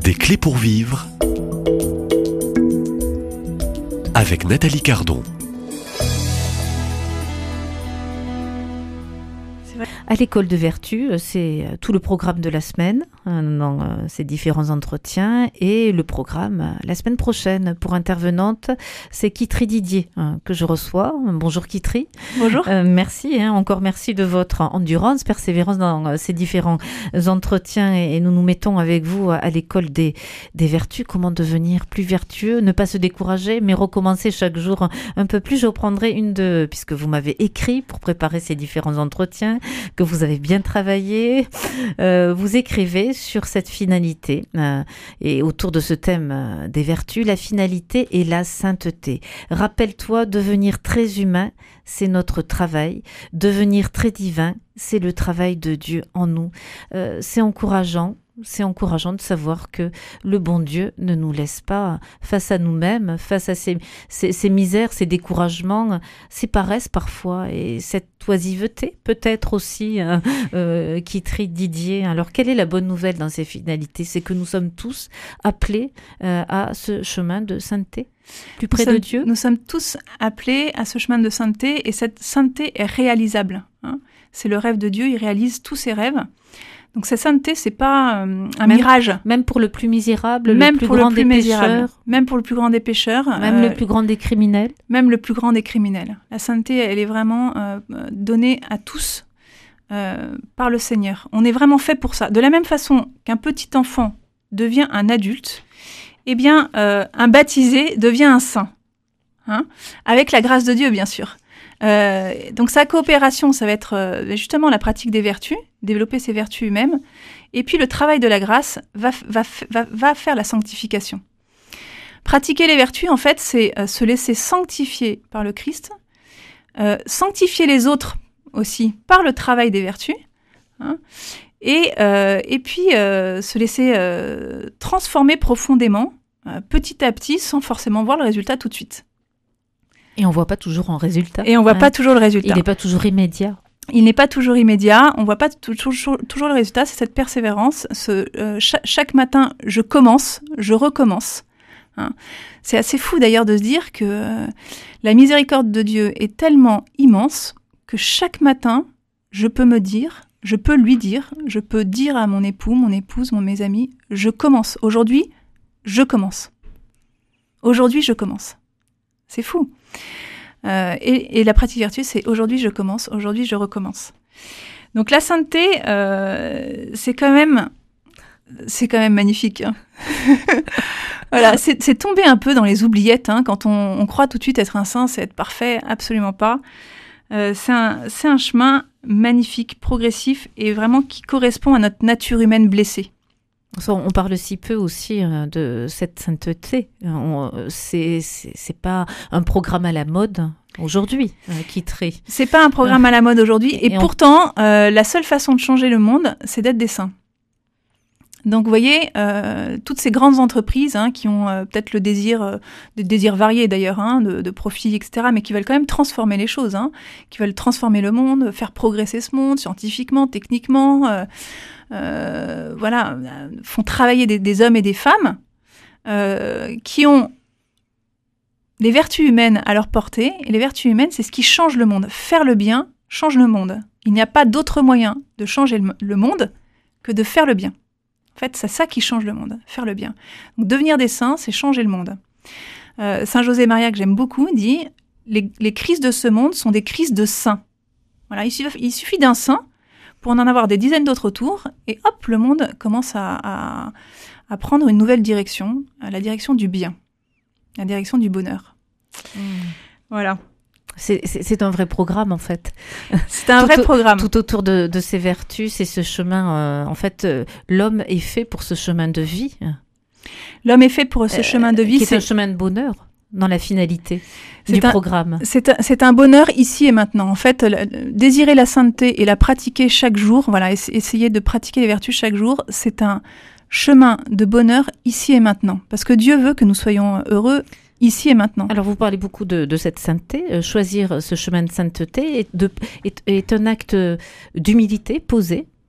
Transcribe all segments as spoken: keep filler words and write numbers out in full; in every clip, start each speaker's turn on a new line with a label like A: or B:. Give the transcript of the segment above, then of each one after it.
A: Des clés pour vivre avec Nathalie Cardon.
B: À l'école de vertu, c'est tout le programme de la semaine, dans ces différents entretiens, et le programme la semaine prochaine pour intervenante, c'est Kitri Didier que je reçois. Bonjour Kitri.
C: Bonjour.
B: Euh, merci, hein, encore merci de votre endurance, persévérance dans ces différents entretiens, et, et nous nous mettons avec vous à l'école des, des vertus. Comment devenir plus vertueux, ne pas se décourager, mais recommencer chaque jour un, un peu plus. Je reprendrai une de, puisque vous m'avez écrit pour préparer ces différents entretiens, que vous avez bien travaillé. Euh, vous écrivez sur cette finalité euh, et autour de ce thème euh, des vertus, la finalité et la sainteté. Rappelle-toi, devenir très humain, c'est notre travail. Devenir très divin, c'est le travail de Dieu en nous. Euh, c'est encourageant. C'est encourageant de savoir que le bon Dieu ne nous laisse pas face à nous-mêmes, face à ces, ces, ces misères, ces découragements, ces paresses parfois, et cette oisiveté peut-être aussi euh, euh, qui trie Didier. Alors quelle est la bonne nouvelle dans ces finalités? C'est que nous sommes tous appelés euh, à ce chemin de sainteté, plus près
C: nous
B: de
C: sommes,
B: Dieu.
C: Nous sommes tous appelés à ce chemin de sainteté, et cette sainteté est réalisable. Hein. C'est le rêve de Dieu, il réalise tous ses rêves. Donc cette sainteté, c'est pas euh, un
B: même,
C: mirage.
B: Même pour le plus misérable,
C: même
B: le plus
C: pour
B: grand
C: le plus
B: des
C: misérable,
B: pécheurs.
C: Même pour le plus grand des pécheurs.
B: Même
C: euh,
B: le plus grand des criminels.
C: Même le plus grand des criminels. La sainteté, elle est vraiment euh, donnée à tous euh, par le Seigneur. On est vraiment fait pour ça. De la même façon qu'un petit enfant devient un adulte, eh bien, euh, un baptisé devient un saint. Hein, avec la grâce de Dieu, bien sûr. Euh, donc sa coopération, ça va être euh, justement la pratique des vertus, développer ses vertus humaines, et puis le travail de la grâce va, va, va, va faire la sanctification. Pratiquer les vertus, en fait, c'est euh, se laisser sanctifier par le Christ, euh, sanctifier les autres aussi par le travail des vertus, hein, et, euh, et puis euh, se laisser euh, transformer profondément, euh, petit à petit, sans forcément voir le résultat tout de suite.
B: Et on ne voit pas toujours un résultat.
C: Et on ne voit
B: hein.
C: pas toujours le résultat.
B: Il n'est pas toujours immédiat.
C: Il n'est pas toujours immédiat. On ne voit pas toujours, toujours le résultat. C'est cette persévérance. Ce, euh, chaque, chaque matin, je commence, je recommence. Hein. C'est assez fou d'ailleurs de se dire que euh, la miséricorde de Dieu est tellement immense que chaque matin, je peux me dire, je peux lui dire, je peux dire à mon époux, mon épouse, mon, mes amis, je commence. Aujourd'hui, je commence. Aujourd'hui, je commence. C'est fou. Euh, et, et la pratique vertueuse, c'est aujourd'hui je commence, aujourd'hui je recommence. Donc la sainteté, euh, c'est quand même, c'est quand même magnifique. Hein. Voilà, c'est, c'est tomber un peu dans les oubliettes. Hein, quand on, on croit tout de suite être un saint, c'est être parfait, absolument pas. Euh, c'est un, c'est un chemin magnifique, progressif et vraiment qui correspond à notre nature humaine blessée.
B: On parle si peu aussi de cette sainteté. On, c'est, c'est, c'est pas un programme à la mode aujourd'hui euh, qui trie.
C: C'est pas un programme à la mode aujourd'hui. Et, et pourtant, on... euh, la seule façon de changer le monde, c'est d'être des saints. Donc, vous voyez, euh, toutes ces grandes entreprises hein, qui ont euh, peut-être le désir, euh, des désirs variés d'ailleurs, hein, de, de profit, et cetera, mais qui veulent quand même transformer les choses, hein, qui veulent transformer le monde, faire progresser ce monde scientifiquement, techniquement. Euh, Euh, voilà, font travailler des, des hommes et des femmes euh, qui ont les vertus humaines à leur portée. Et les vertus humaines, c'est ce qui change le monde. Faire le bien change le monde. Il n'y a pas d'autre moyen de changer le, le monde que de faire le bien. En fait, c'est ça qui change le monde, faire le bien. Donc, devenir des saints, c'est changer le monde. Euh, Saint José Maria, que j'aime beaucoup, dit les, les crises de ce monde sont des crises de saints. Voilà, il suffit, il suffit d'un saint pour en avoir des dizaines d'autres autour, et hop, le monde commence à, à, à prendre une nouvelle direction, la direction du bien, la direction du bonheur. Mmh. Voilà.
B: C'est, c'est, c'est un vrai programme, en fait.
C: C'est un
B: tout
C: vrai
B: au,
C: programme.
B: Tout autour de, de ces vertus, c'est ce chemin... Euh, en fait, euh, l'homme est fait pour ce chemin de vie.
C: L'homme est fait pour ce euh, chemin de vie.
B: Qui
C: c'est
B: est un chemin de bonheur. Dans la finalité
C: c'est
B: du
C: un,
B: programme.
C: C'est un, c'est un bonheur ici et maintenant. En fait, le, désirer la sainteté et la pratiquer chaque jour, voilà, essayer de pratiquer les vertus chaque jour, c'est un chemin de bonheur ici et maintenant. Parce que Dieu veut que nous soyons heureux ici et maintenant.
B: Alors, vous parlez beaucoup de, de cette sainteté. Euh, choisir ce chemin de sainteté est, de, est, est un acte d'humilité posé.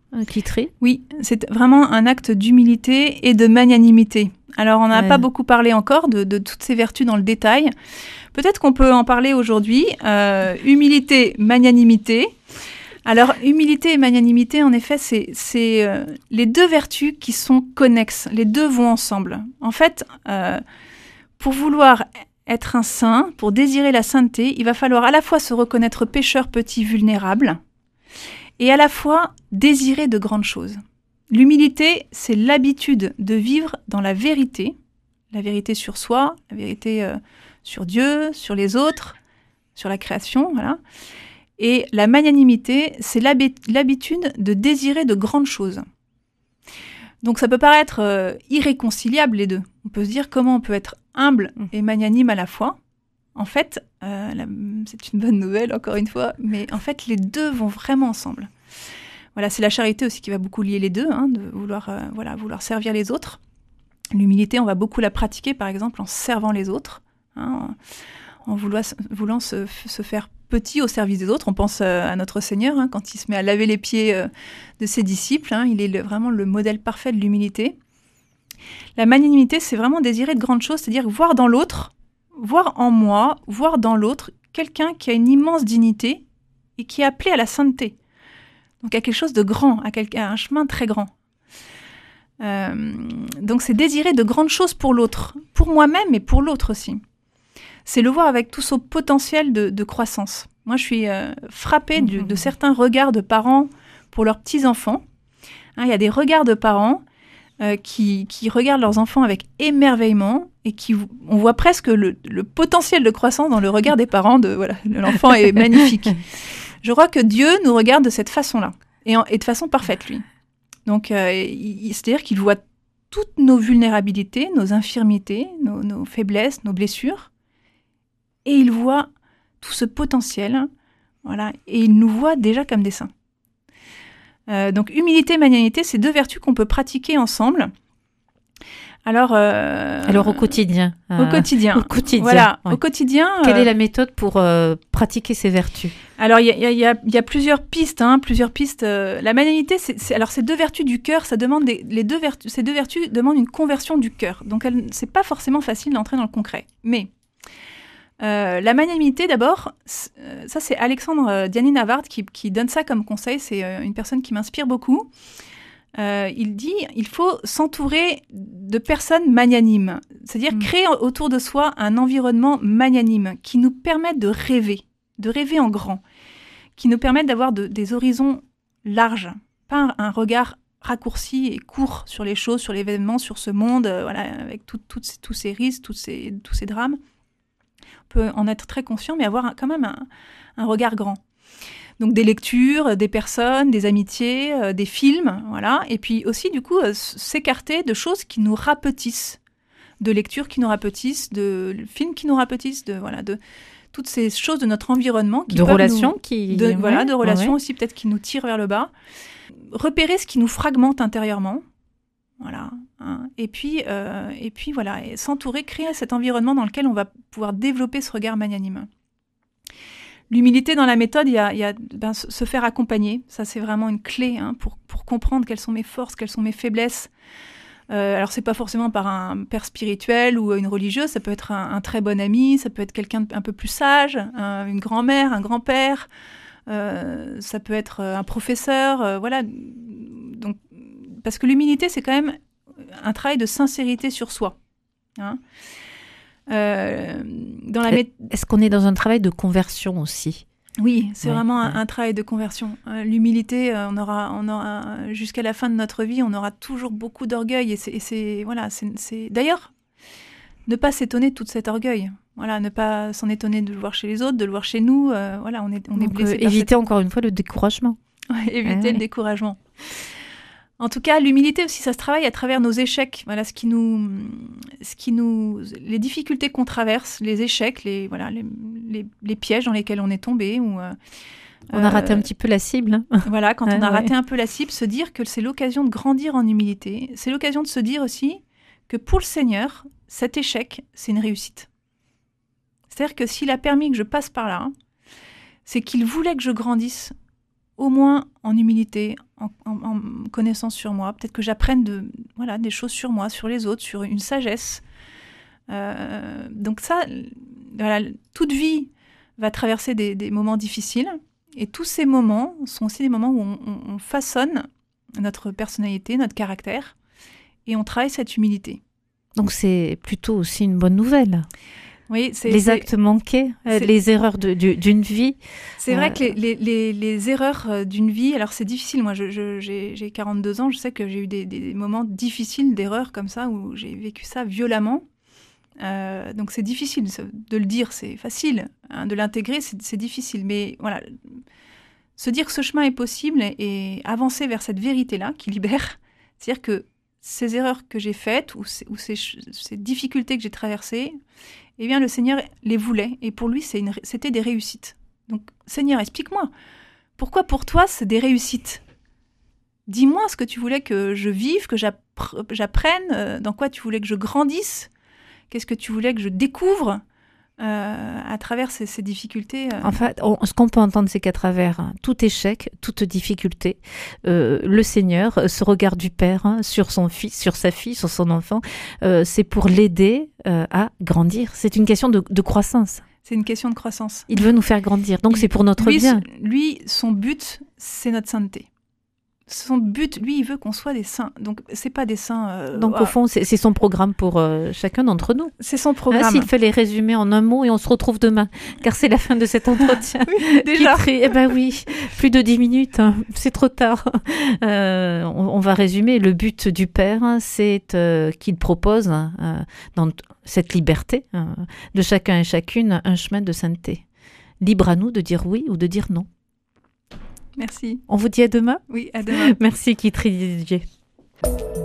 B: Un quitterie.
C: Oui, c'est vraiment un acte d'humilité et de magnanimité. Alors, on n'a ouais. pas beaucoup parlé encore de, de toutes ces vertus dans le détail. Peut-être qu'on peut en parler aujourd'hui. Euh, humilité, magnanimité. Alors, humilité et magnanimité, en effet, c'est, c'est euh, les deux vertus qui sont connexes. Les deux vont ensemble. En fait, euh, pour vouloir être un saint, pour désirer la sainteté, il va falloir à la fois se reconnaître pécheur, petit, vulnérable, et à la fois désirer de grandes choses. L'humilité, c'est l'habitude de vivre dans la vérité, la vérité sur soi, la vérité euh, sur Dieu, sur les autres, sur la création, voilà. Et la magnanimité, c'est l'habi- l'habitude de désirer de grandes choses. Donc ça peut paraître euh, irréconciliable les deux. On peut se dire comment on peut être humble et magnanime à la fois. En fait, euh, la, c'est une bonne nouvelle encore une fois, mais en fait les deux vont vraiment ensemble. Voilà, c'est la charité aussi qui va beaucoup lier les deux, hein, de vouloir, euh, voilà, vouloir servir les autres. L'humilité, on va beaucoup la pratiquer, par exemple, en servant les autres, hein, en, en vouloir, voulant se, se faire petit au service des autres. On pense euh, à notre Seigneur, hein, quand il se met à laver les pieds euh, de ses disciples. Hein, il est le, vraiment le modèle parfait de l'humilité. La magnanimité, c'est vraiment désirer de grandes choses, c'est-à-dire voir dans l'autre, voir en moi, voir dans l'autre quelqu'un qui a une immense dignité et qui est appelé à la sainteté. Donc à quelque chose de grand, à, quel, à un chemin très grand. Euh, donc c'est désirer de grandes choses pour l'autre, pour moi-même et pour l'autre aussi. C'est le voir avec tout son potentiel de, de croissance. Moi, je suis euh, frappée du, de certains regards de parents pour leurs petits-enfants. Hein, il y a des regards de parents euh, qui, qui regardent leurs enfants avec émerveillement et qui, on voit presque le, le potentiel de croissance dans le regard des parents. De, voilà, l'enfant est magnifique. Je crois que Dieu nous regarde de cette façon-là, et, en, et de façon parfaite, lui. Donc, euh, il, c'est-à-dire qu'il voit toutes nos vulnérabilités, nos infirmités, nos, nos faiblesses, nos blessures, et il voit tout ce potentiel, voilà, et il nous voit déjà comme des saints. Euh, donc, humilité et magnanimité, c'est deux vertus qu'on peut pratiquer ensemble. Alors, euh,
B: Alors au quotidien.
C: Au euh, quotidien.
B: Au quotidien.
C: Voilà,
B: ouais.
C: au quotidien.
B: Quelle
C: euh,
B: est la méthode pour euh, pratiquer ces vertus ?
C: Alors, il y a, y, a, y a plusieurs pistes. Hein, plusieurs pistes. Euh, la magnanimité, c'est, c'est, alors ces deux vertus du cœur, ça demande des, les deux vertus, ces deux vertus demandent une conversion du cœur. Donc, elle, c'est pas forcément facile d'entrer dans le concret. Mais euh, la magnanimité, d'abord, ça c'est Alexandre Diany-Navard qui, qui donne ça comme conseil. C'est une personne qui m'inspire beaucoup. Euh, il dit il faut s'entourer de personnes magnanimes, c'est-à-dire mmh. créer autour de soi un environnement magnanime qui nous permette de rêver, de rêver en grand, qui nous permette d'avoir de, des horizons larges, pas un, un regard raccourci et court sur les choses, sur l'événement, sur ce monde, euh, voilà, avec tout, tout, tous ces risques, tous ces, tous ces drames. On peut en être très conscient, mais avoir un, quand même un, un regard grand. Donc des lectures, des personnes, des amitiés, euh, des films, voilà. Et puis aussi, du coup, euh, s'écarter de choses qui nous rapetissent, de lectures qui nous rapetissent, de films qui nous rapetissent, de voilà, de toutes ces choses de notre environnement, qui
B: de
C: peuvent
B: relations
C: nous,
B: qui,
C: de,
B: ouais,
C: voilà, de relations
B: ouais.
C: aussi peut-être qui nous tirent vers le bas. Repérer ce qui nous fragmente intérieurement, voilà. Hein. Et puis, euh, et puis voilà, et s'entourer, créer cet environnement dans lequel on va pouvoir développer ce regard magnanime. L'humilité dans la méthode, il y a, il y a ben, se faire accompagner. Ça, c'est vraiment une clé hein, pour, pour comprendre quelles sont mes forces, quelles sont mes faiblesses. Euh, alors, c'est pas forcément par un père spirituel ou une religieuse. Ça peut être un, un très bon ami, ça peut être quelqu'un d'un peu plus sage, un, une grand-mère, un grand-père. Euh, ça peut être un professeur. Euh, voilà. Donc, parce que l'humilité, c'est quand même un travail de sincérité sur soi. Hein. Euh, dans la mé-
B: Est-ce qu'on est dans un travail de conversion aussi ?
C: Oui, c'est
B: ouais,
C: vraiment
B: ouais.
C: un, un travail de conversion. Euh, l'humilité, euh, on aura, on aura jusqu'à la fin de notre vie, on aura toujours beaucoup d'orgueil. Et c'est, et c'est voilà, c'est, c'est... D'ailleurs, ne pas s'étonner de tout cet orgueil. Voilà, ne pas s'en étonner de le voir chez les autres, de le voir chez nous. Euh, voilà, on est, on
B: Donc,
C: est blessé.
B: Euh, éviter cette... encore une fois le découragement.
C: Ouais, éviter
B: ouais.
C: le découragement. En tout cas, l'humilité aussi, ça se travaille à travers nos échecs. Voilà, ce qui nous, ce qui nous, les difficultés qu'on traverse, les échecs, les voilà, les, les, les pièges dans lesquels on est tombé. Ou, euh,
B: on a raté un petit peu la cible. Hein.
C: Voilà, quand
B: ouais,
C: on a raté
B: ouais.
C: un peu la cible, se dire que c'est l'occasion de grandir en humilité. C'est l'occasion de se dire aussi que pour le Seigneur, cet échec, c'est une réussite. C'est-à-dire que s'il a permis que je passe par là, c'est qu'il voulait que je grandisse au moins en humilité, en, en, en connaissance sur moi. Peut-être que j'apprenne de, voilà, des choses sur moi, sur les autres, sur une sagesse. Euh, donc ça, voilà, toute vie va traverser des, des moments difficiles. Et tous ces moments sont aussi des moments où on, on, on façonne notre personnalité, notre caractère, et on travaille cette humilité.
B: Donc c'est plutôt aussi une bonne nouvelle.
C: Oui, c'est,
B: les
C: c'est,
B: actes manqués, euh, les erreurs de, de, d'une vie.
C: C'est euh... vrai que les, les, les, les erreurs d'une vie, alors c'est difficile. Moi, je, je, j'ai, j'ai quarante-deux ans, je sais que j'ai eu des, des moments difficiles d'erreurs comme ça, où j'ai vécu ça violemment. Euh, donc c'est difficile de le dire, c'est facile. Hein, de l'intégrer, c'est, c'est difficile. Mais voilà, se dire que ce chemin est possible et, et avancer vers cette vérité-là qui libère, c'est-à-dire que ces erreurs que j'ai faites ou ces, ou ces, ces difficultés que j'ai traversées, eh bien, le Seigneur les voulait. Et pour lui, c'est une, c'était des réussites. Donc, Seigneur, explique-moi. Pourquoi pour toi, c'est des réussites ? Dis-moi ce que tu voulais que je vive, que j'appre- j'apprenne, dans quoi tu voulais que je grandisse, qu'est-ce que tu voulais que je découvre euh, à travers ces, ces difficultés. Euh...
B: En fait, on, ce qu'on peut entendre, c'est qu'à travers hein, tout échec, toute difficulté, euh, le Seigneur, ce regard du Père hein, sur son fils, sur sa fille, sur son enfant, euh, c'est pour l'aider euh, à grandir. C'est une question de, de croissance.
C: C'est une question de croissance.
B: Il veut nous faire grandir, donc
C: Il,
B: c'est pour notre
C: lui,
B: bien.
C: Lui, son but, c'est notre sainteté. Son but, lui, il veut qu'on soit des saints. Donc, c'est pas des saints... Euh,
B: Donc,
C: ah.
B: au fond, c'est, c'est son programme pour euh, chacun d'entre nous.
C: C'est son programme.
B: Ah, s'il fait les résumer en un mot et on se retrouve demain, car c'est la fin de cet entretien.
C: Oui, déjà.
B: Qui, eh ben oui, plus de dix minutes, hein, c'est trop tard. Euh, on, on va résumer. Le but du Père, hein, c'est euh, qu'il propose, hein, dans cette liberté hein, de chacun et chacune, un chemin de sainteté. Libre à nous de dire oui ou de dire non.
C: Merci.
B: On vous dit à demain ?
C: Oui, à demain.
B: Merci, Kitri Didier.